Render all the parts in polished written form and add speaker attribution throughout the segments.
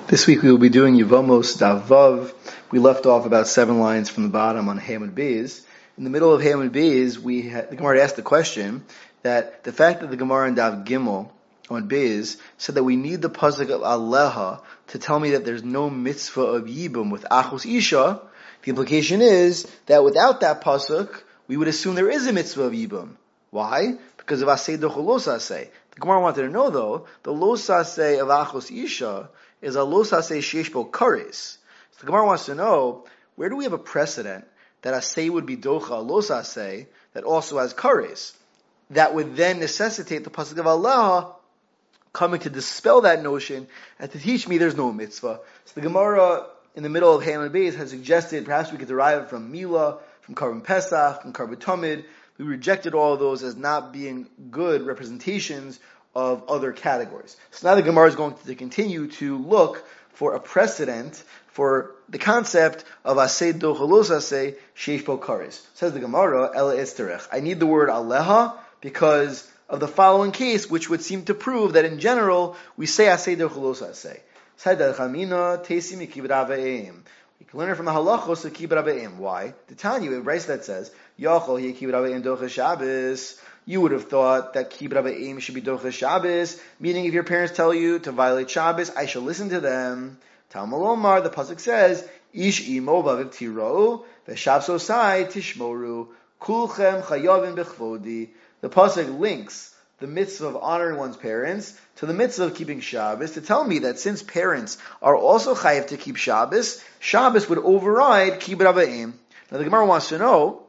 Speaker 1: This week we will be doing Yevamos Daf Vav. We left off about 7 lines from the bottom on Hamid Beis. In the middle of Hamid Beis, the Gemara asked the question that the fact that the Gemara in Daf Gimel on Beis said that we need the pasuk of Aleha to tell me that there's no mitzvah of Yibum with Achos Isha. The implication is that without that pasuk, we would assume there is a mitzvah of Yibum. Why? Because of Aseh Dochel Lo Saseh. The Gemara wanted to know though, the Lo Saseh of Achos Isha is a Lo Saseh Sheish Bo Kares. So the Gemara wants to know, where do we have a precedent that Aseh would be Docha Lo Saseh that also has Kares? That would then necessitate the pasuk of Allah coming to dispel that notion and to teach me there's no mitzvah. So the Gemara in the middle of Hamid Beis has suggested perhaps we could derive it from Mila, from Karban Pesach, from Karban Tamid. We rejected all of those as not being good representations of other categories. So now the Gemara is going to continue to look for a precedent for the concept of Aseh Dochel Lo Saseh Sheish Bo Kares. Says the Gemara, Ela Etzterech. I need the word Aleha because of the following case, which would seem to prove that in general we say Aseh Dochel Lo Saseh. We can learn it from the halachos of kibbut avayim. Why? The Tanya, a brayso that says, Yachol hi kibbut avayim dochas Shabbos. You would have thought that kibbut avayim should be dochas Shabbos, meaning if your parents tell you to violate Shabbos, I shall listen to them. Talmud Omar, the pasuk says, Ish imo vaviv tiro, v'shabso sai tishmoru, kulchem chayavim bechvodi. The pasuk links the mitzvah of honoring one's parents to the mitzvah of keeping Shabbos to tell me that since parents are also chayav to keep Shabbos, Shabbos would override kibbut avayim. Now the Gemara wants to know,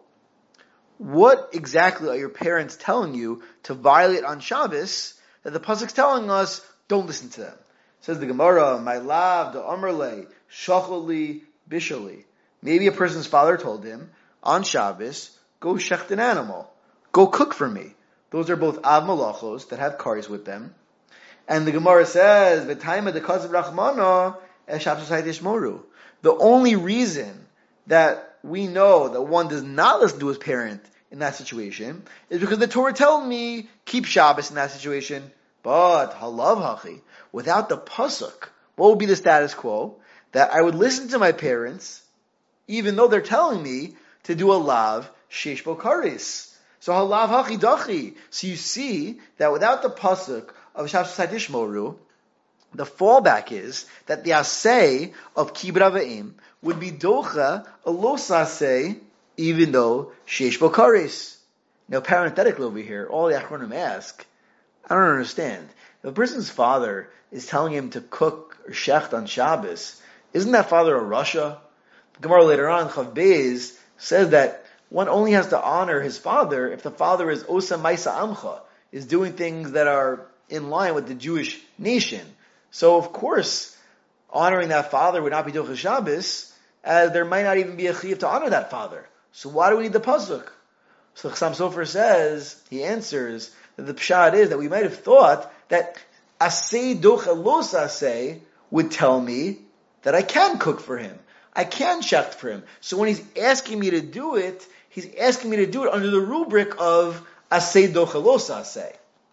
Speaker 1: what exactly are your parents telling you to violate on Shabbos that the pasuk's telling us don't listen to them? Says the Gemara, my lav the amarle shacholi bishali. Maybe a person's father told him on Shabbos, go shecht an animal, go cook for me. Those are both av malachos that have kares with them. And the Gemara says, "V'taima dekazav rachmana eshabsosai tishmoru." The only reason that we know that one does not listen to his parent in that situation is because the Torah tells me keep Shabbos in that situation. But halav hachi, without the pasuk, what would be the status quo? That I would listen to my parents, even though they're telling me to do a lav sheish bo kares. So halav hachi dachi. So you see that without the pasuk of Shabsosai Tishmoru, the fallback is that the asay of kibbut avayim would be docha a lo saseh, even though sheish bo kares. Now parenthetically over here, all the achronim ask, I don't understand. If a person's father is telling him to cook or shecht on Shabbos, isn't that father a Rasha? The Gemara later on, Chav Beis, says that one only has to honor his father if the father is Osa Maisa Amcha, is doing things that are in line with the Jewish nation. So of course, honoring that father would not be Dochas Shabbos, as there might not even be a chiyuv to honor that father. So why do we need the pasuk? So Chassam Sofer says, he answers, that the pshat is that we might have thought that Aseh Dochel Lo Saseh would tell me that I can cook for him. I can shecht for him. So when he's asking me to do it, he's asking me to do it under the rubric of Aseh Dochel Lo Saseh.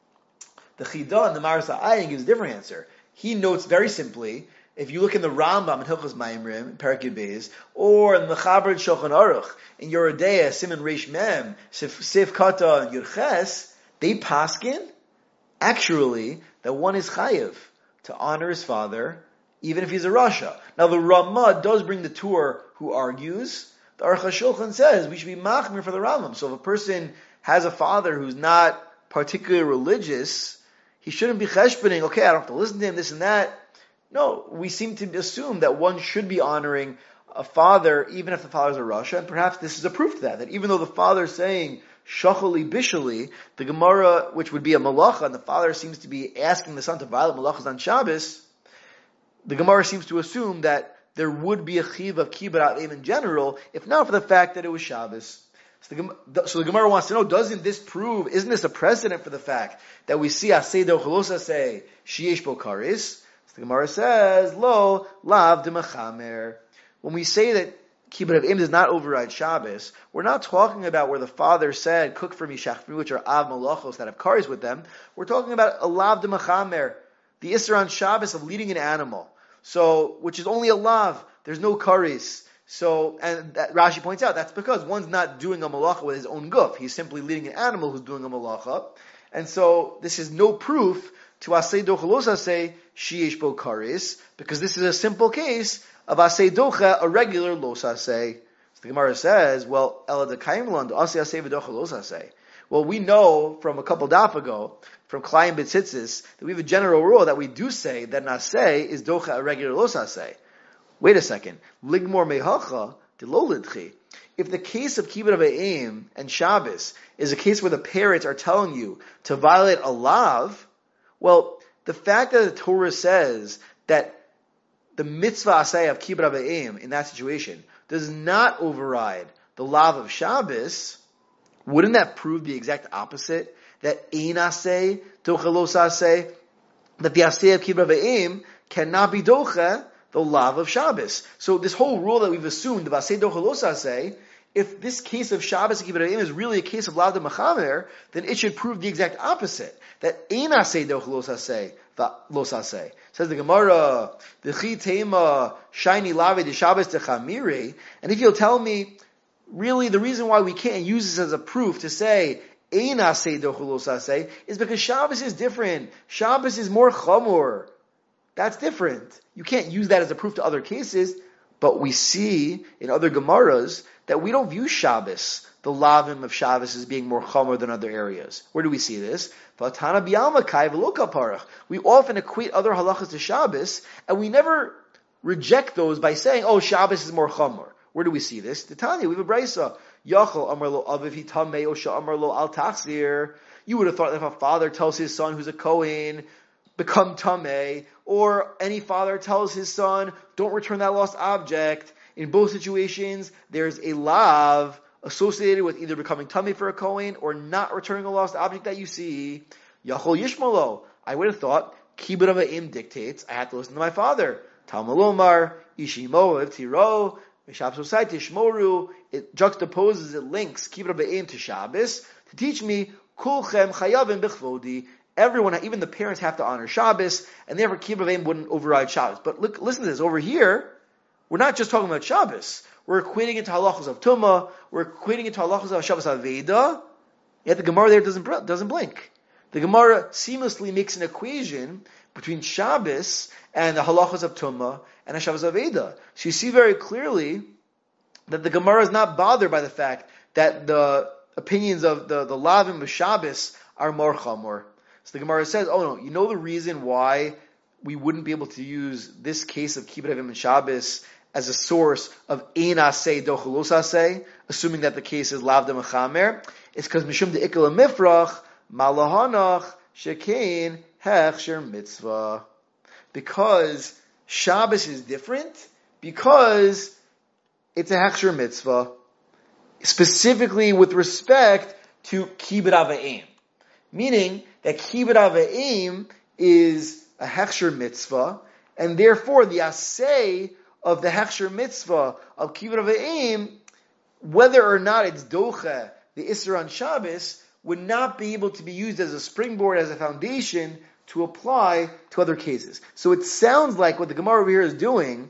Speaker 1: The Chidah and the Maris Ha'ayin gives a different answer. He notes very simply, if you look in the Rambam in Hilchos Maimrim, Perek Yud Beis, or in the Chaber Shulchan Aruch, in Yoreh Deah, Siman Reish Mem, Sif Kata, and Yud Ches, they paskin, actually, that one is chayiv to honor his father, even if he's a Rasha. Now the Ramah does bring the Tur who argues. The Aruch HaShulchan says we should be machmir for the Rambam. So if a person has a father who's not particularly religious, he shouldn't be cheshboning, okay, I don't have to listen to him, this and that. No, we seem to assume that one should be honoring a father, even if the father's a Rasha, and perhaps this is a proof to that even though the father's saying, shacholi bishali, the Gemara, which would be a malacha, and the father seems to be asking the son to violate malachas on Shabbos, the Gemara seems to assume that there would be a chiv of kibbut avayim in general, if not for the fact that it was Shabbos. So the Gemara wants to know, isn't this a precedent for the fact that we see Aseh Dochel Lo Saseh sheish bo kares? So the Gemara says, Lo, lav de mechamer. When we say that kibbut avayim does not override Shabbos, we're not talking about where the father said, cook for me, shach for me, which are av malachos that have kares with them. We're talking about a lav de mechamer, the Isser on Shabbos of leading an animal. So, which is only a lav. There's no karis. So, and Rashi points out, that's because one's not doing a malacha with his own guf. He's simply leading an animal who's doing a malacha. And so, this is no proof to asay docha los asay sheyesh bo karis, because this is a simple case of asay docha, a regular los asay. So the Gemara says, well, ela dekayim lan asay asay v'docha los asay. Well, we know from a couple daf ago, from Klayim B'tzitzis, that we have a general rule that we do say that naseh is docha a regular los asay. Wait a second. Ligmor mehacha de lo lidchi. If the case of kibbut avayim and Shabbos is a case where the parents are telling you to violate a lav, well, the fact that the Torah says that the mitzvah asay of kibbut avayim in that situation does not override the lav of Shabbos, wouldn't that prove the exact opposite? That ein asay docha los asay, that the asay of kibbut avayim cannot be docha the lav of Shabbos. So this whole rule that we've assumed, the asay docha los asay, if this case of Shabbos and kibbut avayim is really a case of lav de machamer, then it should prove the exact opposite. That ein asay docha los asay, los asay. Says the Gemara, the chi tema shiny lave de Shabbos de chamiri, and if you'll tell me, really the reason why we can't use this as a proof to say ein asay docha los asay is because Shabbos is different. Shabbos is more chamor. That's different. You can't use that as a proof to other cases, but we see in other Gemaras that we don't view Shabbos, the lavim of Shabbos, as being more chomer than other areas. Where do we see this? We often equate other halachas to Shabbos, and we never reject those by saying, oh, Shabbos is more chomer. Where do we see this? The Tanya, we have a brisa. Yachol amar lo aviv hitamei osha amar lo al tachzir. You would have thought that if a father tells his son who's a Kohen, become tamei, or any father tells his son, don't return that lost object. In both situations, there's a lav associated with either becoming tamei for a Kohen or not returning a lost object that you see. Yachol yishmalo. I would have thought, kibbut avayim dictates, I have to listen to my father. Talmud lomar, ishimo ev tiro, mishab sosai tishmoru. It juxtaposes, it links kibbut avayim to Shabbos to teach me, kulchem chayavim b'chvodi. Everyone, even the parents, have to honor Shabbos, and therefore kibbut avayim wouldn't override Shabbos. But look, listen to this. Over here, we're not just talking about Shabbos. We're equating it to halachos of Tumah. We're equating it to halachos of Shabbos Aveda. Yet the Gemara there doesn't blink. The Gemara seamlessly makes an equation between Shabbos and the halachos of Tumah and Shabbos Aveda. So you see very clearly that the Gemara is not bothered by the fact that the opinions of the lavim of Shabbos are more chamor. So the Gemara says, oh no, you know the reason why we wouldn't be able to use this case of kibbut avayim and Shabbos as a source of ein asay docha los asay, assuming that the case is lav de mechamer? It's because mishum de ikal mifrach malahanach shekein hechsher mitzvah. Because Shabbos is different, because it's a hechsher mitzvah, specifically with respect to kibbut avayim. Meaning that kibbut avayim is a hechsher mitzvah, and therefore the asay of the hechsher mitzvah of kibbut avayim, whether or not it's docha, the Isser on Shabbos, would not be able to be used as a springboard, as a foundation to apply to other cases. So it sounds like what the Gemara over here is doing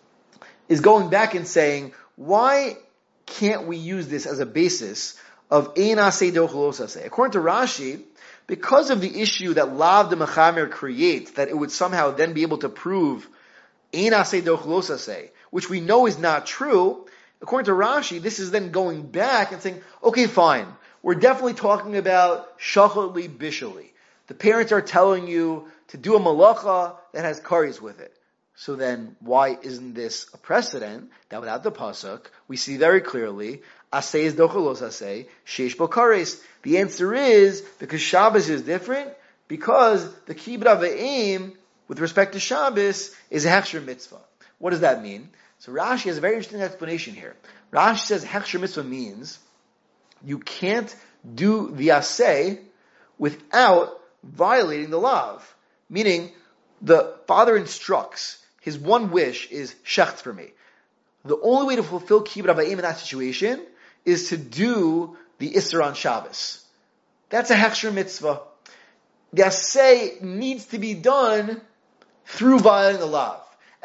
Speaker 1: is going back and saying, why can't we use this as a basis of ein asay docha los asay? According to Rashi, because of the issue that lav de mechamer creates, that it would somehow then be able to prove ein asay docha los asay, which we know is not true, according to Rashi, this is then going back and saying, okay, fine, we're definitely talking about shachali bishali. The parents are telling you to do a malacha that has kares with it. So then, why isn't this a precedent that without the pasuk, we see very clearly, asay is docha los asay, sheish bo kares? The answer is, because Shabbos is different, because the kibbut avayim, with respect to Shabbos, is a hechsher mitzvah. What does that mean? So Rashi has a very interesting explanation here. Rashi says hechsher mitzvah means you can't do the asay without violating the lav. Meaning, the father instructs, his one wish is shechtz for me. The only way to fulfill kibbut avayim in that situation is to do the Isser on Shabbos. That's a hechsher mitzvah. The asay needs to be done through violating the lav.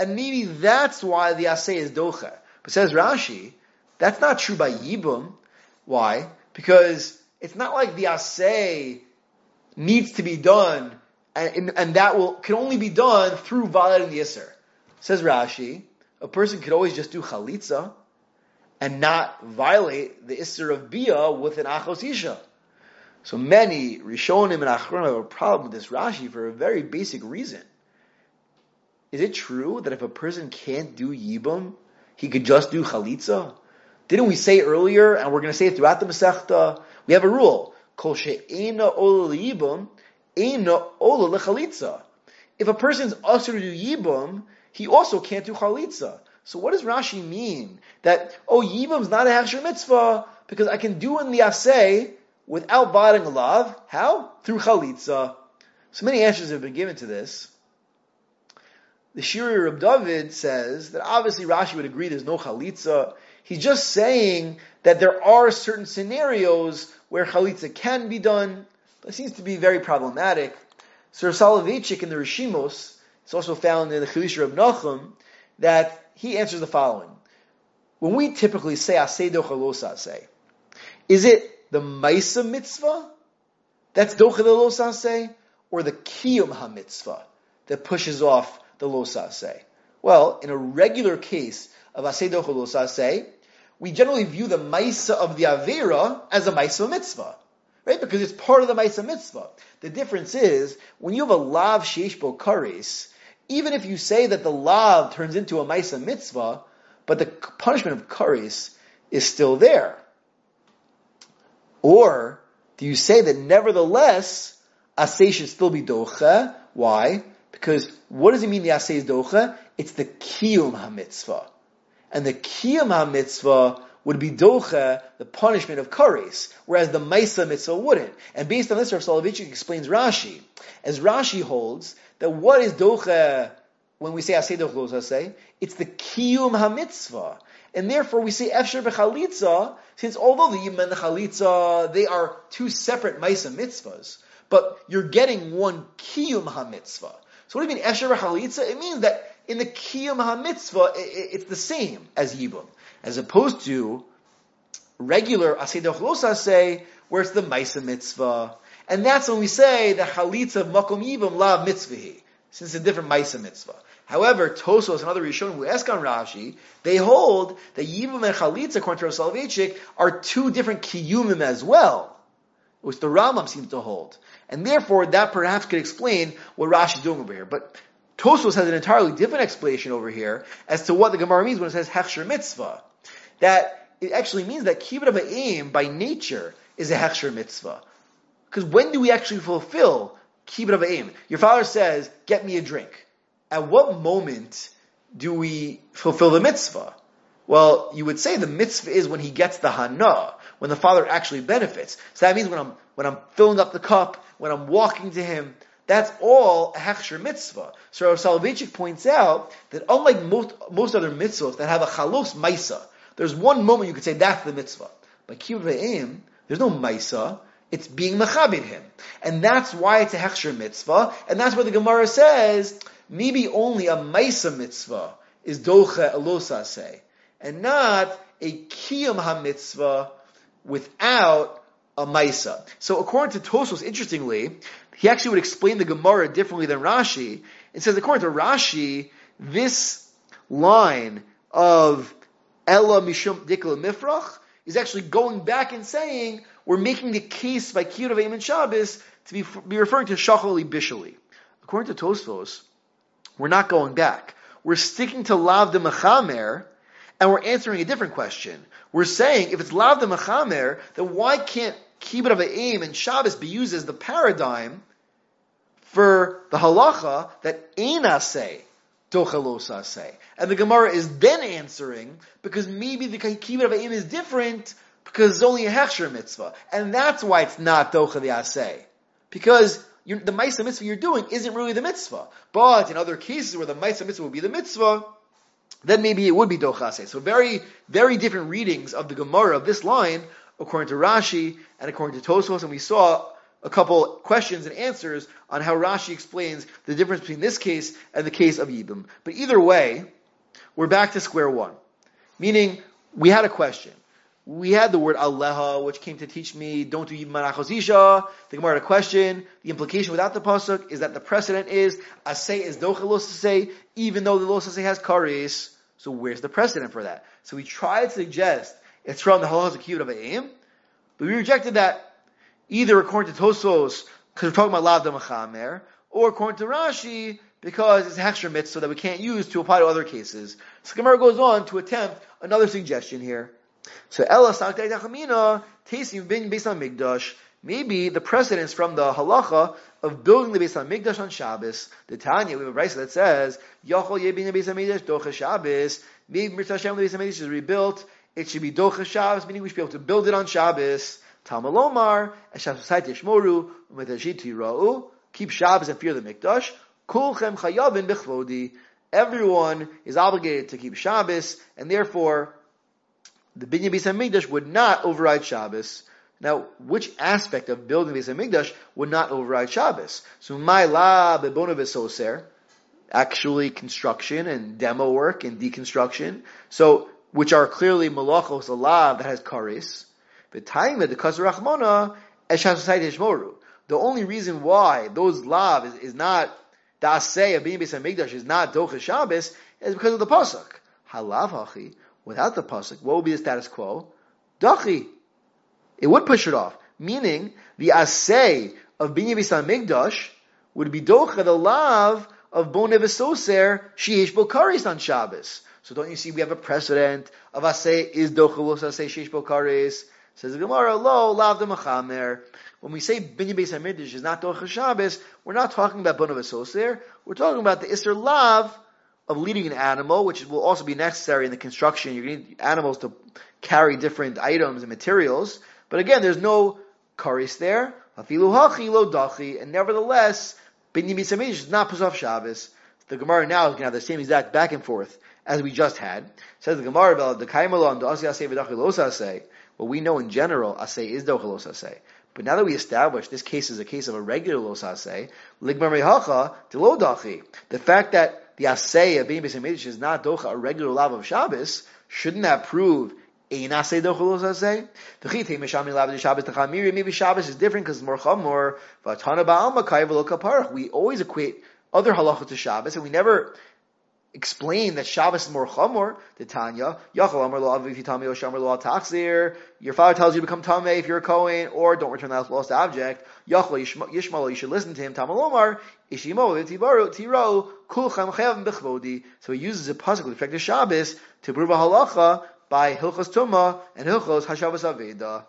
Speaker 1: and maybe that's why the asay is docha. But says Rashi, that's not true by yibum. Why? Because it's not like the asay needs to be done, and that can only be done through violating the Isser. Says Rashi, a person could always just do chalitza and not violate the Isser of Bia with an Achos Isha. So many Rishonim and Achronim have a problem with this Rashi for a very basic reason. Is it true that if a person can't do Yibum, he could just do Chalitza? Didn't we say earlier, and we're going to say it throughout the Masechta, we have a rule, Kol she'ena ola l'Yibum, ena ola l'Chalitza. If a person's usher to do Yibum, he also can't do Chalitza. So what does Rashi mean? That, Yibum's not a Hechsher Mitzvah, because I can do in the Aseh without violating a lav. How? Through Chalitza. So many answers have been given to this. The Shiri Reb David says that obviously Rashi would agree there's no Chalitza. He's just saying that there are certain scenarios where Chalitza can be done, but it seems to be very problematic. Sir Soloveitchik in the Rishimos, it's also found in the Chiddush Reb Nachum, that he answers the following. When we typically say Aseh Docha Los Aseh, is it the Maisa Mitzvah that's Docha the Los Aseh, or the Kiyum HaMitzvah that pushes off the Los Aseh? Well, in a regular case of Aseh Docha Los Aseh, we generally view the Maisa of the Avera as a Maisa Mitzvah, right? Because it's part of the Maisa Mitzvah. The difference is, when you have a Lav Sheish Bo Kares, even if you say that the Lav turns into a Maisa Mitzvah, but the punishment of Kares is still there. Or, do you say that nevertheless, Aseh should still be Docha? Why? Because what does it mean the Aseh is Docha? It's the Kiyum HaMitzvah. And the Kiyum HaMitzvah would be Docha, the punishment of Kares, whereas the Maisa Mitzvah wouldn't. And based on this, Rav Soloveitchik explains Rashi. As Rashi holds, that what is Docha when we say Aseh Docha Los Aseh? It's the Kiyum HaMitzvah. And therefore we say Efsher B'Chalitza, since although the Yibum and the Chalitza, they are two separate Maisa Mitzvahs, but you're getting one Kiyum HaMitzvah. So what do you mean Efsher B'Chalitza? It means that in the Kiyum HaMitzvah, it's the same as Yibum, as opposed to regular Aseh Docha Los Aseh, where it's the Maisa Mitzvah. And that's when we say the Chalitza Makom Yibum Lav Mitzvahi, since it's a different Maisa Mitzvah. However, Tosos and other Rishonim who ask on Rashi, they hold that Yibum and Chalitza, according to Rav Soloveitchik, are two different Kiyumim as well, which the Rambam seems to hold. And therefore, that perhaps could explain what Rashi is doing over here. But Tosos has an entirely different explanation over here as to what the Gemara means when it says Hechsher Mitzvah. That it actually means that Kibbud Avayim, by nature, is a Hechsher Mitzvah. Because when do we actually fulfill Kibbud Avayim? Your father says, get me a drink. At what moment do we fulfill the mitzvah? Well, you would say the mitzvah is when he gets the hana, when the father actually benefits. So that means when I'm filling up the cup, when I'm walking to him, that's all a hechsher mitzvah. So Rav Soloveitchik points out that unlike most other mitzvahs that have a chalos maisa, there's one moment you could say that's the mitzvah. By Kibbud Avayim, there's no maisa. It's being mechabed him. And that's why it's a hechsher mitzvah. And that's where the Gemara says, maybe only a Maisa Mitzvah is Docha Los Aseh, and not a Kiyum HaMitzvah without a Maisa. So according to Tosos, interestingly, he actually would explain the Gemara differently than Rashi. It says, according to Rashi, this line of Ella Mishum Dikla Mifrach is actually going back and saying, we're making the case by Kibbud Avayim and Shabbos to be referring to Shacholi Bishali. According to Tosos, we're not going back. We're sticking to Lav de Mechamer, and we're answering a different question. We're saying, if it's Lav de Mechamer, then why can't Kibbud Avayim and Shabbos be used as the paradigm for the halacha that Ein Aseh Docha Los Aseh? And the Gemara is then answering, because maybe the Kibbud Avayim is different, because it's only a Hechsher mitzvah. And that's why it's not Docha the Aseh. Because the Maisa Mitzvah you're doing isn't really the mitzvah. But in other cases where the Maisa Mitzvah would be the mitzvah, then maybe it would be Docha Aseh. So very, very different readings of the Gemara of this line, according to Rashi and according to Tosos. And we saw a couple questions and answers on how Rashi explains the difference between this case and the case of Yibum. But either way, we're back to square one. Meaning, we had a question. We had the word Aleha, which came to teach me, don't do Yibum Manachos Isha. The Gemara had a question. The implication without the pasuk is that the precedent is, Asay is Docha Losasay, even though the Losasay has Karis. So where's the precedent for that? So we tried to suggest it's from the halachas of Kibbud Avayim, but we rejected that. Either according to Tosfos, because we're talking about Lav Damachamer, or according to Rashi, because it's a Hechsher mitzvah that we can't use to apply to other cases. So Gemara goes on to attempt another suggestion here. So Ella Saktei Tachamina, Tesim bin based on Migdash, maybe the precedence from the halacha of building the Beis HaMikdash on Shabbos. The Tanya, we have a brayso that says, Yachol Yebin Beis HaMikdash Docha Shabbos. Maybe Mitzvah Hashem the Beis HaMikdash is rebuilt. It should be Docha Shabbos, meaning we should be able to build it on Shabbos. Tamalomar, Shabbos Tishmoru, Umetashit Tira'u. Keep Shabbos and fear the Mikdash. Kulchem Chayavin Bechvodi. Everyone is obligated to keep Shabbos, and therefore the Binyan Beis HaMikdash would not override Shabbos. Now, which aspect of building Beis HaMikdash would not override Shabbos? So, my la bebono v'soser, actually construction and demo work and deconstruction. So, which are clearly malachos alav that has karis. The time the kasar rachmona eshasosai tishmoru. The only reason why those lav is not the asay of being Beis HaMikdash is not docha Shabbos is because of the pasuk. Halav hachi. Without the pasuk, what would be the status quo? Dachi. It would push it off. Meaning, the asay of Binyan Beis HaMikdash would be docha the lav of Boneh V'Soser Sheish Bo Karis on Shabbos. So don't you see we have a precedent of asay is docha los asay Sheish Bo Karis. Says the Gemara, lo lav de machamer. When we say Binyan Beis HaMikdash is not docha Shabbos, we're not talking about Boneh V'Soser. We're talking about the Isser lav of leading an animal, which will also be necessary in the construction. You're going to need animals to carry different items and materials. But again, there's no karis there. Afilu hachi lo dachi, and nevertheless, Binyan Beis HaMikdash is not Pesach Shabbos. The Gemara now is going to have the same exact back and forth as we just had. Says the Gemara, the kaimalon the asi asay v'dachi los asay. Well, we know in general asay is docha los asay. But now that we established this case is a case of a regular los asay, ligmar mehacha de lo dachi. The fact that the asay of Binyan Beis HaMikdash is not docha a regular lav of Shabbos, shouldn't that prove maybe Shabbos is different because it's more chamor. We always equate other halachot to Shabbos, and we never explain that Shabbos is more chamor. The Tanya, your father tells you to become tamei if you're a kohen, or don't return that lost object. Yishmael, you should listen to him. Tamalomar, so he uses a pasuk with respect to Shabbos to prove a halacha by Hilchos Tumah and Hilchos Hashavas Aveda.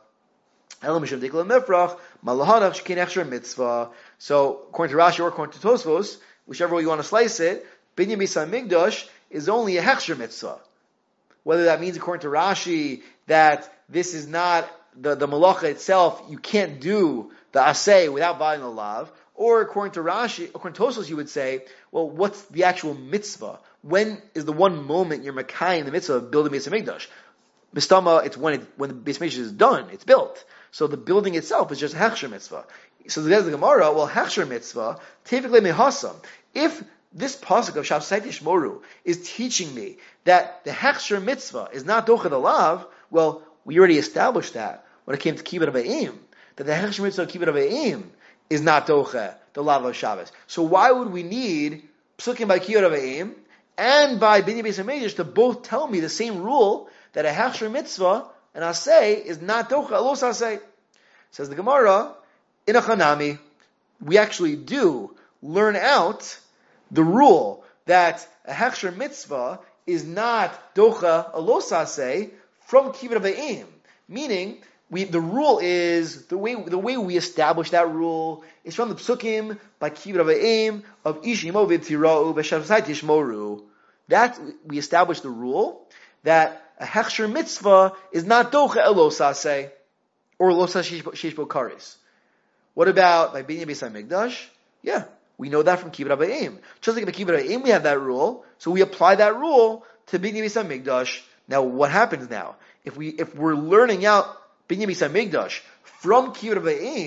Speaker 1: So, according to Rashi or according to Tosfos, whichever way you want to slice it, Binyan Beis HaMikdash is only a Hechsher mitzvah. Whether that means, according to Rashi, that this is not the malacha itself, you can't do the asay without buying the lav, or according to Rashi, according to Tosfos, you would say, well, what's the actual mitzvah? When is the one moment you're Mekayim the mitzvah of building Beis HaMikdash? Mistama, it's when the Beis HaMikdash is done, it's built. So the building itself is just a Hechsher mitzvah. So there's the Gemara, well, Hechsher mitzvah, typically mehasam. If this pasuk of Shabbos Tishmoru is teaching me that the Hechsher mitzvah is not docha the lav, well, we already established that when it came to Kibbud Avayim, that the Hechsher mitzvah of Kibbud Avayim is not docha the lav of Shabbos. So why would we need psukim by Kibbud Avayim and by Binyan Beis HaMikdash to both tell me the same rule that a Hechsher mitzvah and asay is not docha los asay? Says the Gemara, in a chanami, we actually do learn out the rule that a Hechsher mitzvah is not docha los asay from Kibbud Avayim. Meaning, the rule is, the way we establish that rule is from the psukim by Kibbud Avayim of Ishimo v'tira'u b'shavsai tishmoru. That, we establish the rule that a Hechsher mitzvah is not docha los asay, or los sheish bo karis. What about by Binyan Beis HaMikdash? Yeah, we know that from Kibbud Avayim. Just like by Kibbud Avayim we have that rule, so we apply that rule to Binyan Beis HaMikdash. Now, what happens now? If we're learning out Binyan Beis HaMikdash from Kibbud Avayim,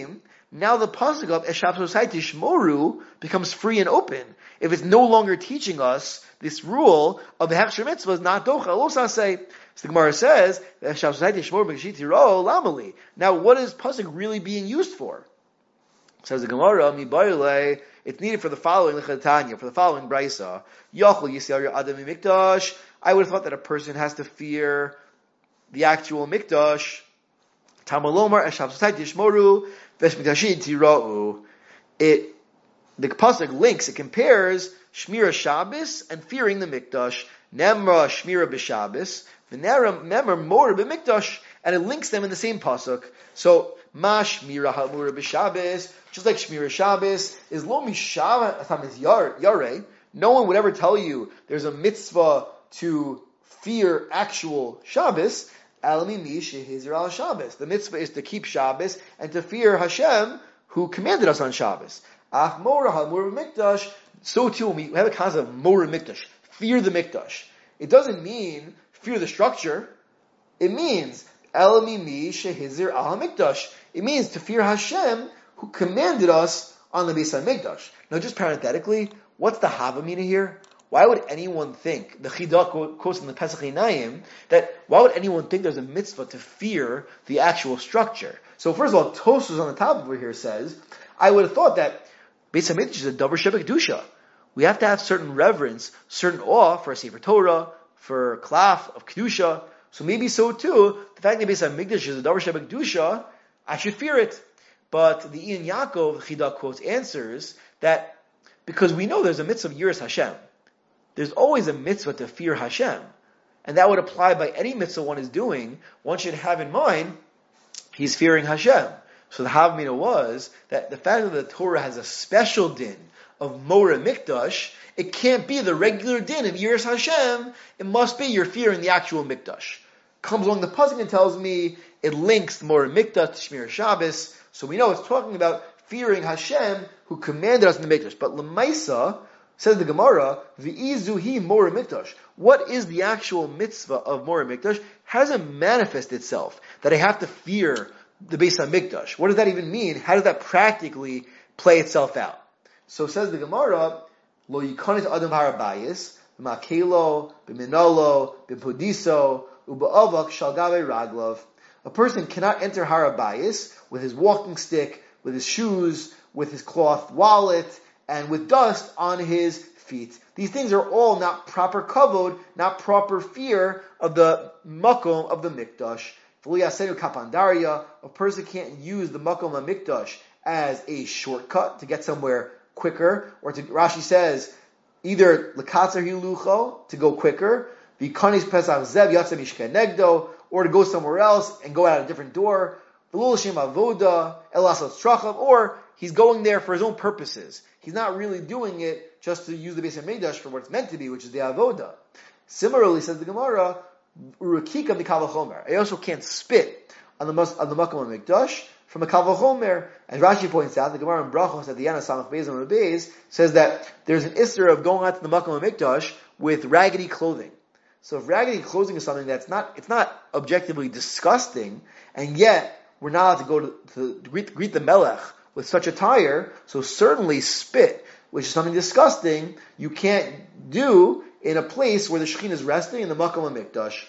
Speaker 1: now the pasuk of Eshapsosai Tishmoru becomes free and open. If it's no longer teaching us this rule of the Hechsher Mitzvah is not Docha, Elosah say, so the Gemara says, Eshapsosai Tishmoru B'Kashit Tiro Lamali. Now what is pasuk really being used for? Says the Gemara, Mibayile, it's needed for the following, Lechatanya, for the following Brisa. Yachol Yisrael Adam Mikdash. I would have thought that a person has to fear the actual Mikdash. Tamalomar Eshapsosai Tishmoru Veshmikdashit Tira'u. The pasuk links, it compares Shmira Shabbos and fearing the Mikdash. Nemra Shmira B'Shabbos, V'nera Memra Mora B'Mikdash, and it links them in the same pasuk. So, Ma Shmira HaMora B'Shabbos, just like Shmira Shabbos, is Lo Mishav Atamiz Yareh. No one would ever tell you there's a mitzvah to fear actual Shabbos. Alami Shehizir al Shabbos. The mitzvah is to keep Shabbos and to fear Hashem, who commanded us on Shabbos. Ach Mora HaMora B'Mikdash. So too, when we have a concept of Mora Mikdash, fear the Mikdash. It doesn't mean fear the structure. It means Elamimi Shehizir al Mikdash. It means to fear Hashem, who commanded us on the Beis HaMikdash. Now, just parenthetically, what's the Havamina here? Why would anyone think, the Chidah quotes in the Pesach Einayim, that why would anyone think there's a mitzvah to fear the actual structure? So first of all, Tosfos on the top over here says, I would have thought that Beis HaMikdash is a Davar Shebek Dusha. We have to have certain reverence, certain awe for a Sefer Torah, for a Klaf of Kedusha. So maybe so too, the fact that Beis HaMikdash is a Davar Shebek Dusha, I should fear it. But the Ian Yaakov, the Chidah quotes, answers that because we know there's a mitzvah of Yiras Hashem. There's always a mitzvah to fear Hashem. And that would apply by any mitzvah one is doing. One should have in mind, he's fearing Hashem. So the Havamina was that the fact that the Torah has a special din of Mora Mikdash, it can't be the regular din of Yiras Hashem. It must be you're fearing the actual Mikdash. Comes along the pasuk and tells me it links Mora Mikdash to Shmir Shabbos. So we know it's talking about fearing Hashem who commanded us in the Mikdash. But Lemaisa, says the Gemara, V'izuhi Mora Mikdash. What is the actual mitzvah of Mora Mikdash? How does it manifest itself that I have to fear the Beis HaMikdash? What does that even mean? How does that practically play itself out? So says the Gemara, Lo Yikonis Adam Harabayis, B'Makelo, B'Minolo, B'Podiso, U'Ba'avak Shalgave Raglov. A person cannot enter Harabayis with his walking stick, with his shoes, with his cloth wallet, and with dust on his feet. These things are all not proper kavod, not proper fear of the makom of the mikdash. A person can't use the makom of mikdash as a shortcut to get somewhere quicker, or to, Rashi says, either l'katzer hilucho, to go quicker, v'kanis pesach zev yatzeh mishkei negdo, or to go somewhere else and go out a different door, v'lo l'shem avoda, elasot trachav, or he's going there for his own purposes. He's not really doing it just to use the Beis HaMikdash for what it's meant to be, which is the avoda. Similarly, says the Gemara, urukika mikal v'chomer. I also can't spit on the makom of mikdash from a kal v'chomer. As Rashi points out, the Gemara in Brachos at the end of Samach Beis and Beis says that there's an isser of going out to the makom of mikdash with raggedy clothing. So if raggedy clothing is something it's not objectively disgusting, and yet we're not allowed to go to greet the Melech with such attire, so certainly spit, which is something disgusting, you can't do in a place where the Shekhinah is resting in the Makom HaMikdash.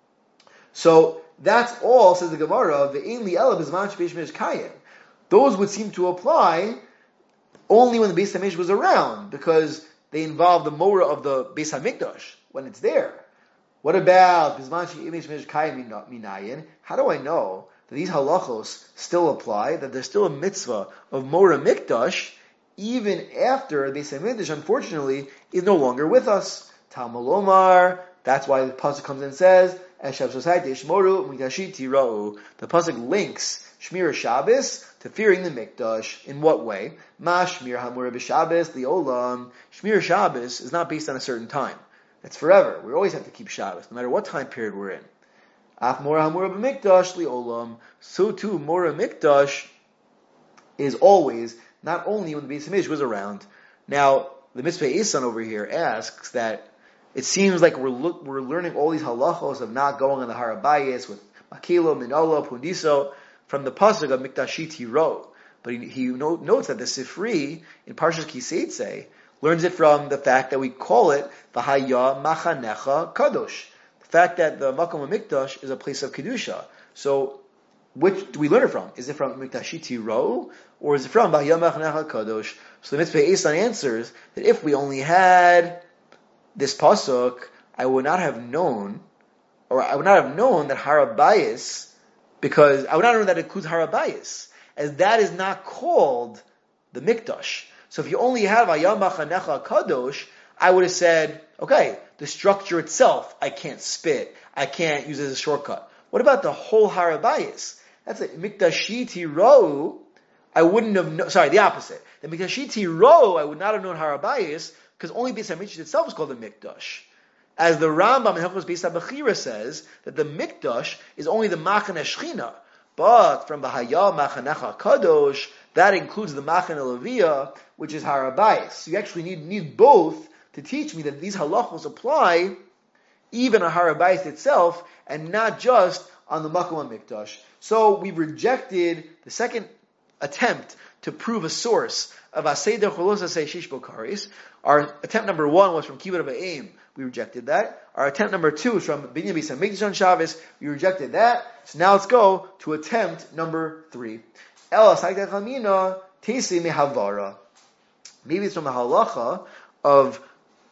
Speaker 1: So that's all, says the Gemara, Ve'ein li ela b'zman she'Beis HaMikdash kayim. Those would seem to apply only when the Beis HaMikdash was around, because they involve the Mora of the Beis HaMikdash, when it's there. What about b'zman she'Beis HaMikdash kayim minayin? How do I know that these halachos still apply, that there's still a mitzvah of Mora Mikdash, even after the Beis HaMikdash, unfortunately, is no longer with us? Talmud Omar, that's why the pasuk comes and says, Eshav Sosai Tishmoru Mikdashit Tira'u. The pasuk links Shmir Shabbos to fearing the Mikdash. In what way? Ma Shmir HaMora B'Shabbos Li'olam. Shmir Shabbos is not based on a certain time. It's forever. We always have to keep Shabbos, no matter what time period we're in. Af Mora HaMora B'Mikdash Li'olam. So too, Mora Mikdash is always, not only when the Beis HaMikdash was around. Now, the Mitzvah Esan over here asks that it seems like we're learning all these halachos of not going on the Harabayis with Makilo, Minolo, Pundiso from the pasuk of Mikdashit Hiro. But he notes that the Sifri in Parshas Kiseitze learns it from the fact that we call it V'haya Machanecha Kadosh. The fact that the Makom HaMikdash is a place of Kedusha. So, which do we learn it from? Is it from Miktashiti Ro, or is it from V'haya Machanecha Kadosh? So the Mitzvah Eisan answers that if we only had this pasuk, I would not have known that Harabayis, because I would not know that it includes Harabayis, as that is not called the Mikdash. So if you only have V'haya Machanecha Kadosh, I would have said, okay, the structure itself, I can't spit, I can't use it as a shortcut. What about the whole Harabayis? That's it. Miktashiti Ro, I wouldn't have known, sorry, the opposite. The Miktashiti Ro, I would not have known Harabayis, because only Beis HaMikdash itself is called the Mikdash. As the Rambam in Hilchos Beis HaBechira says, that the Mikdash is only the Machane Shechina, but from V'haya Machanecha Kadosh, that includes the Machane Leviyah, which is Harabayis. So you actually need both to teach me that these halachos apply even on Harabayis itself, and not just on the Makom HaMikdash. So we rejected the second attempt to prove a source of Aseder Cholos Asay Shish Bokaris. Our attempt number 1 was from Kibbutz Ba'im. We rejected that. Our attempt number 2 is from Binyan Beis HaMikdash on Shabbos. We rejected that. So now let's go to attempt number 3. El Asayta Chamina Tesi Mehavara. Maybe it's from the halacha of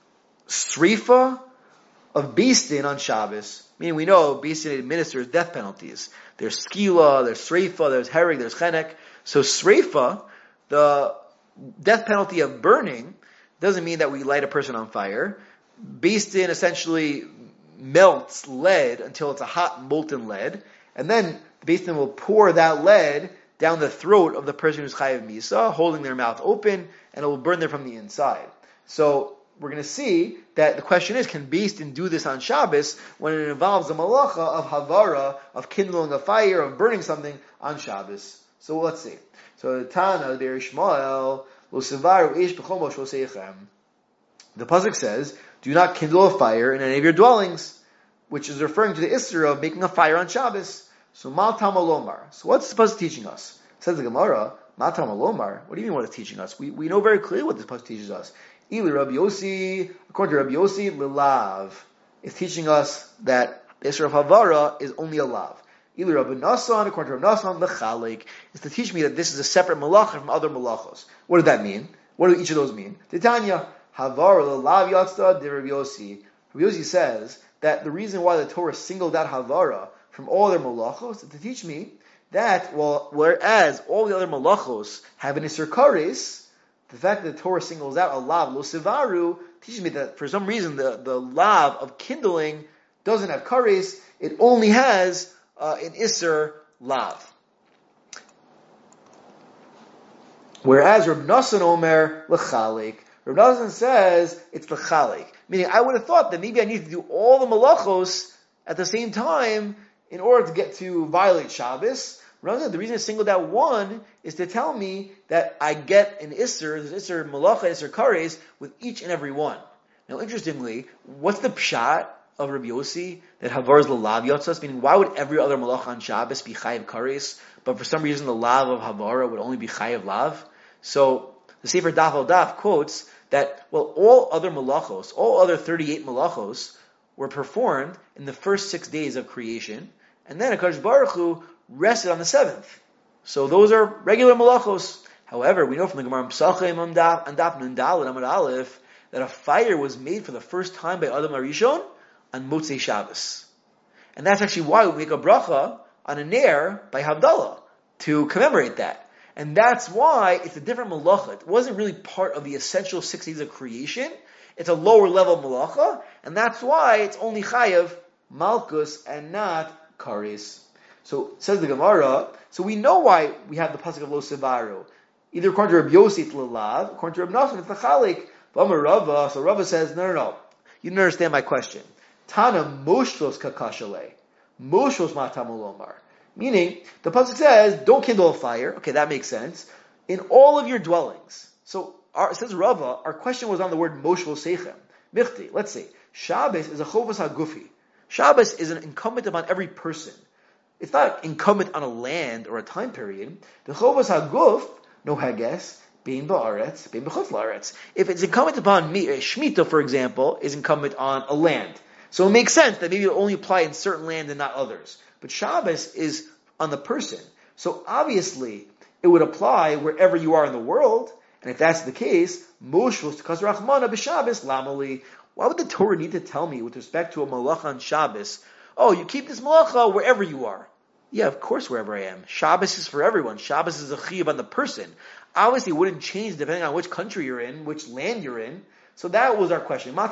Speaker 1: Srifa of Beis Din on Shabbos. Meaning we know Beis Din administers death penalties. There's Skila, there's Sreifa, there's Hereg, there's Chenek. So Sreifa, the death penalty of burning, doesn't mean that we light a person on fire. Beis Din essentially melts lead until it's a hot molten lead, and then Beis Din will pour that lead down the throat of the person who's Chayav Misa, holding their mouth open, and it will burn them from the inside. So we're going to see that the question is, can Beis Din do this on Shabbos when it involves the malacha of havara, of kindling a fire, of burning something on Shabbos? So let's see. So Tana der Ishmael lo sevaru ish b'chol moshe seichem. The pasuk says, "Do not kindle a fire in any of your dwellings," which is referring to the Isra of making a fire on Shabbos. So Mal Tamalomar. So what's the pasuk teaching us? Says the Gemara, Mal Tamalomar. What do you mean? What it's teaching us? We know very clearly what this pasuk teaches us. Ili Rabbi Yossi, according to Rabbi Yossi, lilav. It's teaching us that the Isra of Havara is only a lav. Ili Rabbi Nasan, according to Rabbi Nasan, lechalik. Is to teach me that this is a separate malacha from other malachos. What does that mean? What do each of those mean? Titania, Havara lilav yatzda de Rabbi Yossi. Rabbi Yossi says that the reason why the Torah singled out Havara from all other malachos is to teach me that, well, whereas all the other malachos have an Isser Kares, the fact that the Torah singles out a lav lo sivaru teaches me that for some reason the lav of kindling doesn't have kares, it only has an iser lav. Whereas Reb Nasan Omer lechalik, Reb Nasan says it's lechalik, meaning I would have thought that maybe I need to do all the malachos at the same time in order to get to violate Shabbos. The reason I singled out one is to tell me that I get an Isser, there's Isser Malacha, Isser Kares, with each and every one. Now, interestingly, what's the pshat of Rabbi Yossi that Havar is Lalav Yotzas? Meaning, why would every other Malacha on Shabbos be Chayiv Kares, but for some reason the Lav of Havara would only be Chayiv Lav? So, the Sefer Daf al Daf quotes that, well, all other Malachos, all other 38 Malachos, were performed in the first 6 days of creation, and then HaKadosh Baruch Hu rested on the 7th. So those are regular malachos. However, we know from the Gemara Pesachim and Daf Nun Daled Amud Aleph that a fire was made for the first time by Adam HaRishon on Motzei Shabbos. And that's actually why we make a bracha on a ner by Havdalah, to commemorate that. And that's why it's a different malacha. It wasn't really part of the essential 6 days of creation. It's a lower level malacha, and that's why it's only chayav malchus and not kares. So says the Gemara. So we know why we have the pasuk of lo sevaru. Either according to Rabbi Yossi it's lelav, according to Rabbi Nasan it's lechalik. So Rava says no. You didn't understand my question. Tana moshlos kakashale, moshlos matamulomar. Meaning the pasuk says don't kindle a fire. Okay, that makes sense. In all of your dwellings. So says Rava, our question was on the word moshlos seichem. Michti. Let's say Shabbos is a chovas hagufi. Shabbos is an incumbent upon every person. it's not incumbent on a land or a time period. The chovas haguf, no hages, being ba'aretz, being b'chutz la'aretz. If it's incumbent upon me, Shemitah, for example, is incumbent on a land. So it makes sense that maybe it'll only apply in certain land and not others. But Shabbos is on the person. So obviously, it would apply wherever you are in the world. And if that's the case, Moshvus Tkaz Rachmana b'Shabbos lamali. Why would the Torah need to tell me with respect to a malacha on Shabbos? Oh, you keep this malacha wherever you are. Yeah, of course, wherever I am. Shabbos is for everyone. Shabbos is a chiyuv on the person. Obviously, it wouldn't change depending on which country you're in, which land you're in. So that was our question. What's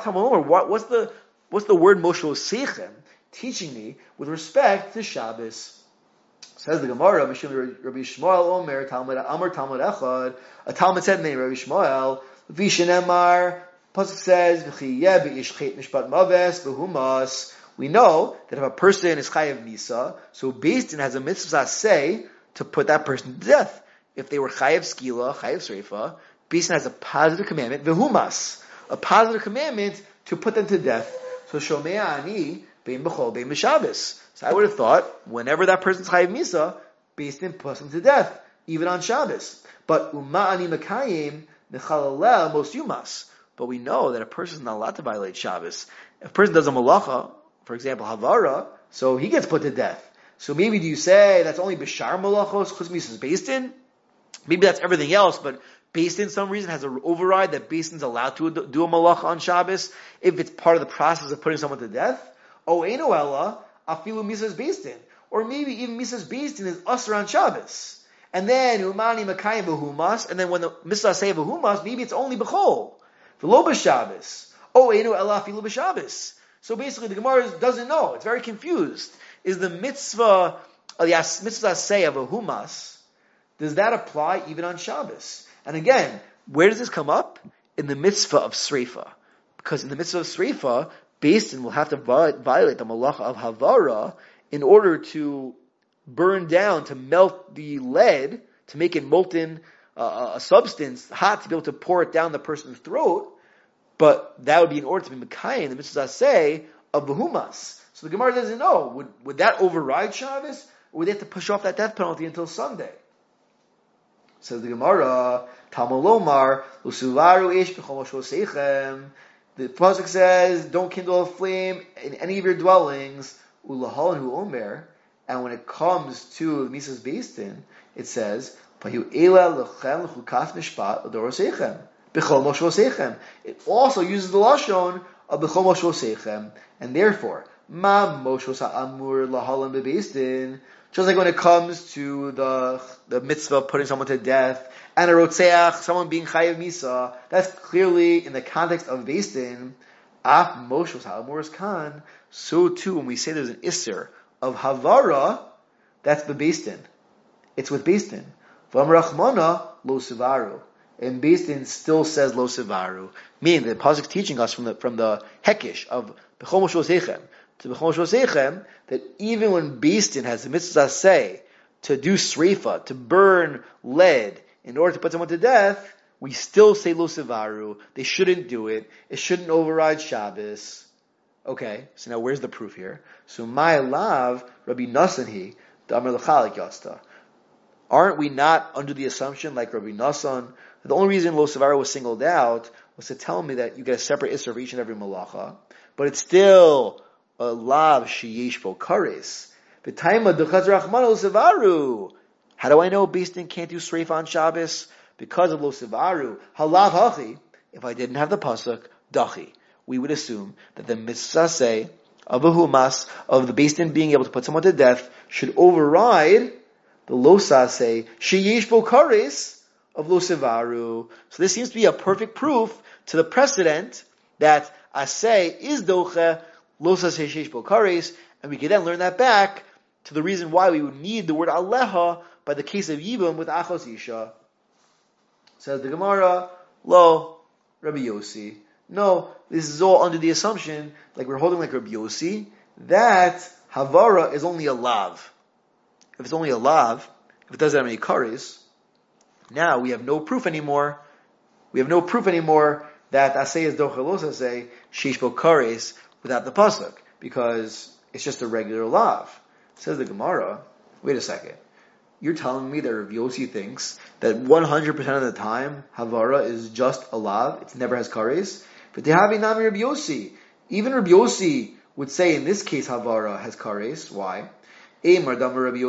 Speaker 1: the word Moshe Seichem teaching me with respect to Shabbos? Says the Gemara, Rabbi Shmuel Omer, Talmud Echad. A Talmud said, "Name Rabbi Shmuel." Vishenemar. Pasuk says, "V'chiyeh be'ishchet mishpat maves v'humas." We know that if a person is chayav misa, so Beis Din has a mitzvah say to put that person to death. If they were chayav skila, chayav sreifa, Beis Din has a positive commandment, v'humas, a positive commandment to put them to death. So shomei ani bein b'chol bein b'Shabbos. So I would have thought, whenever that person's chayav misa, Beis Din puts them to death, even on Shabbos. But uma'ani makayim nechalalel most yumas. But we know that a person is not allowed to violate Shabbos. If a person does a malacha, for example, havara, so he gets put to death. So maybe do you say that's only b'shar malachos, chutz misas Beis Din? Maybe that's everything else, but Beis Din, some reason, has an override that Beis Din's allowed to do a malacha on Shabbos if it's part of the process of putting someone to death. Oh, eino ella, afilu misas Beis Din. Or maybe even misas Beis Din is usher on Shabbos. And then, umani makayim v'humas, and then when the misas say v'humas, maybe it's only b'chol. V'lo b'Shabbos. Oh, eino ella afilu b'Shabbos. So basically, the Gemara doesn't know. It's very confused. Is the mitzvah, the mitzvah say of a humas, does that apply even on Shabbos? And again, where does this come up? In the mitzvah of sreifa. Because in the mitzvah of sreifa, Beis Din will have to violate the malacha of havara in order to burn down, to melt the lead, to make it molten, a substance hot to be able to pour it down the person's throat. But that would be in order to be Mekayim, the mitzvah say, of the humas. So the Gemara doesn't know. Would that override Shabbos? Or would they have to push off that death penalty until Sunday? Says the Gemara, Talmud Lomar, Lusuvaru ish b'chol mosho seichem. The pasuk says, don't kindle a flame in any of your dwellings, ulahal hu omer. And when it comes to the Misas Beis Din, it says, Pahu ela lechem lechukas mishpat l'doro seichem. B'chol mosho seichem. It also uses the lashon of b'chol mosho seichem, and therefore, ma mosho sa'amur lahalam bebeis din. Just like when it comes to the mitzvah of putting someone to death and a rotzeach, someone being chayav misa, that's clearly in the context of beis din. Af mosho sa'amur is kan. So too, when we say there's an isser of havara, that's bebeis din. It's with beis din. V'am rachmana lo sivaru. And Beis Din still says lo sevaru, meaning the pasuk teaching us from the hekish of b'chol mosho seichem to b'chol mosho seichem that even when Beis Din has the mitzvah say to do sreifa, to burn lead in order to put someone to death, we still say lo sevaru. They shouldn't do it. It shouldn't override Shabbos. Okay, so now where's the proof here? So my lav Rabbi Nassan he damar l'chalik yasta. Aren't we not under the assumption like Rabbi Nassan? The only reason Lo Sevara was singled out was to tell me that you get a separate Isser for each and every malacha, but it's still a lav sheyesh bo kares. V'taima d'chaz rachman Lo Sevaru. How do I know Beis Din can't do Sreifa on Shabbos? Because of Lo Sevaru. Halav hachi. If I didn't have the pasuk, dachi. We would assume that the mitzvah say of a humas, of the Beis Din being able to put someone to death, should override the Lo Say sheyesh bo kares of Lo Sevaru. So this seems to be a perfect proof to the precedent that Asay is Doche, Lo Saseh Sheish Bo Kares, and we can then learn that back to the reason why we would need the word Aleha by the case of Yibum with Achos Isha. Says the Gemara, Lo, Rabbi Yossi. No, this is all under the assumption, like we're holding like Rabbi Yossi, that Havara is only a lav. If it's only a lav, if it doesn't have any kares, now we have no proof anymore. We have no proof anymore that Asay is Dochelos Asay, Sheish Bo Kares, without the pasuk, because it's just a regular lav. Says the Gemara, wait a second. You're telling me that Rav Yossi thinks that 100% of the time Havara is just a lav, it never has kares? But they have nami Rav Yossi. Even Rav Yossi would say in this case Havara has kares. Why? When does Rav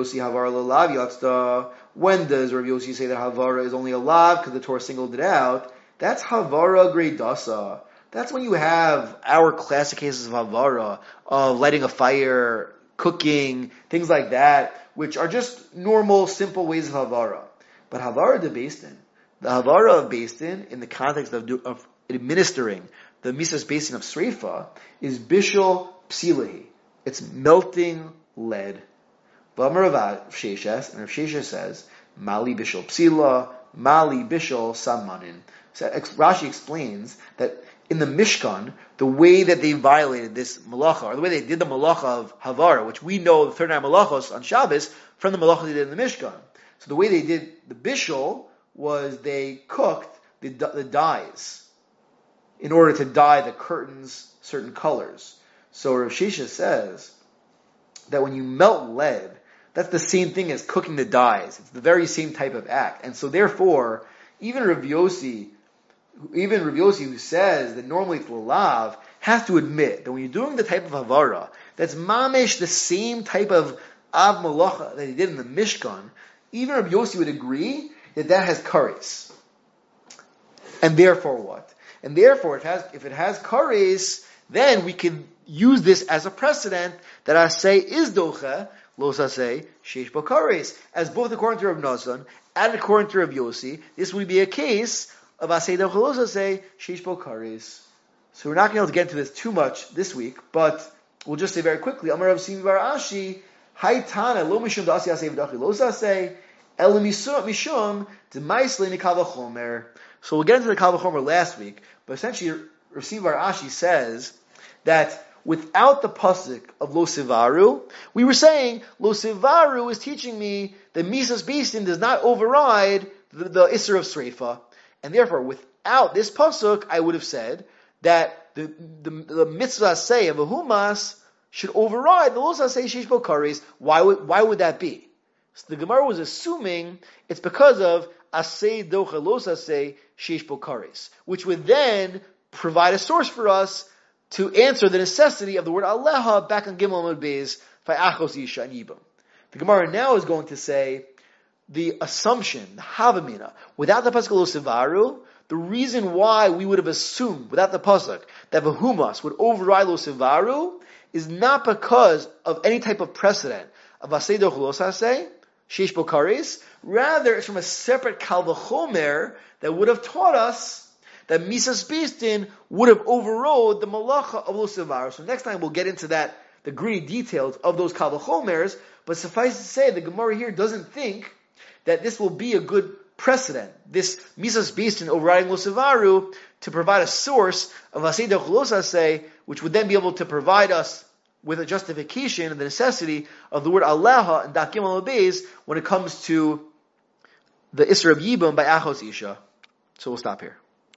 Speaker 1: Yossi say that Havara is only a lav because the Torah singled it out? That's Havara Greidasa. That's when you have our classic cases of Havara, of lighting a fire, cooking, things like that, which are just normal, simple ways of Havara. But Havara de Beistin, the Havara of Beistin, in the context of administering the Misas Beistin of Sreifa, is Bishul Psilahi. It's melting lead. V'amar Rav Sheshes, and Rav Sheshes says, Mali Bishul Psila, Mali Bishul Samanin. So Rashi explains that in the Mishkan, the way that they violated this malacha, or the way they did the malacha of Havara, which we know the 39 malachos on Shabbos, from the malacha they did in the Mishkan. So the way they did the bishul was they cooked the dyes in order to dye the curtains certain colors. So Rav Sheshes says that when you melt lead, that's the same thing as cooking the dyes. It's the very same type of act. And so therefore, even Rav Yossi who says that normally it's lalav, has to admit that when you're doing the type of havara, that's mamish the same type of av malacha that he did in the Mishkan, even Rav Yossi would agree that that has kares. And therefore what? And therefore, if it has kares, then we can use this as a precedent that I say is docha, los say sheish bo kares. As both according to Rav Nazan and according to Rav Yossi, this would be a case of asay docha los say sheish bo kares. So we're not going to be able to get into this too much this week, but we'll just say very quickly, Amar Rav Simi bar Ashi, Haitana lo mishum da'asi asay v'dachi los say el mishum d'maisle nikal v'chomer. So we'll get into the Kal V'chomer last week, but essentially Rav Simi bar Ashi says that without the pasuk of Lo Sivaru, we were saying Lo Sivaru is teaching me that Misas Beistin does not override the Isser of Sreifa, and therefore without this pasuk, I would have said that the mitzvah say of a humas should override the Lo Say Sheish Bo Kares. Why would that be? So the Gemara was assuming it's because of Asay Docha Lo Say Sheish Bo Kares, which would then provide a source for us to answer the necessity of the word Aleha back on Gimel Amud Beis Vayachos Yisha and Yibam. The Gemara now is going to say the assumption, the Havamina, without the pasuk Lo Sivaru, the reason why we would have assumed without the pasuk that Vahumas would override Lo Sivaru is not because of any type of precedent of Asay Doch Lo Saseh, Sheish Bo Kares. Rather, it's from a separate Kal V'chomer that would have taught us that Misas Beistin would have overrode the malacha of Lo Sivaru. So next time we'll get into that, the gritty details of those Kal V'chomers, but suffice to say, the Gemara here doesn't think that this will be a good precedent, this Misas Beistin overriding Lo Sivaru, to provide a source of Asay Doch Lo Saseh, which would then be able to provide us with a justification and the necessity of the word Aleha and Dakim al-Beis when it comes to the Isra of Yibam by Achos Isha. So we'll stop here.